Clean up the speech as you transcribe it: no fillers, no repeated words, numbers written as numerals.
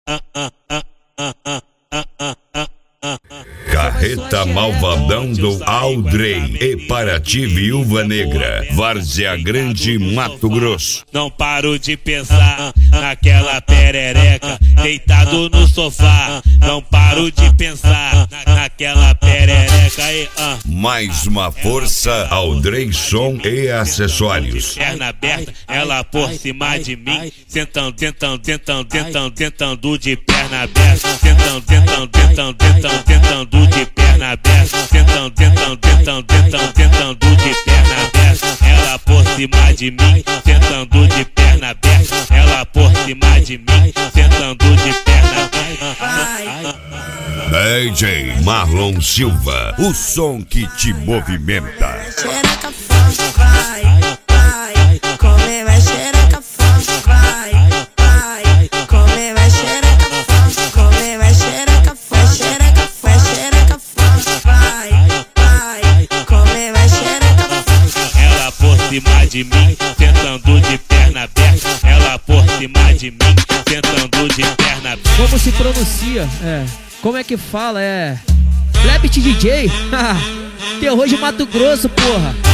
Carreta Malvadão do Aldrey e Paraty Viúva Negra, Várzea Grande, Mato Grosso. Não paro de pensar naquela perereca deitado no sofá. Não paro de pensar naquela perereca aí. Mais uma força, Aldrey Som e Acessórios. Perna aberta, ela por cima de mim, sentando de perna aberta, sentando de perna aberta, sentando de perna aberta, ela por cima de mim, sentando de perna aberta, ela por cima de mim, sentando de perna aberta. DJ Marlon Silva, o som que te movimenta. Xereca forte, vai, come vai xereca forte, vai, come vai xereca forte, come vai xereca forte, xereca forte, vai, come vai xereca forte. Ela por cima de mim, sentando de perna aberta, ela por cima de mim, sentando de perna aberta. Como se pronuncia? Como é que fala? Flapit DJ? Terror de Mato Grosso, porra.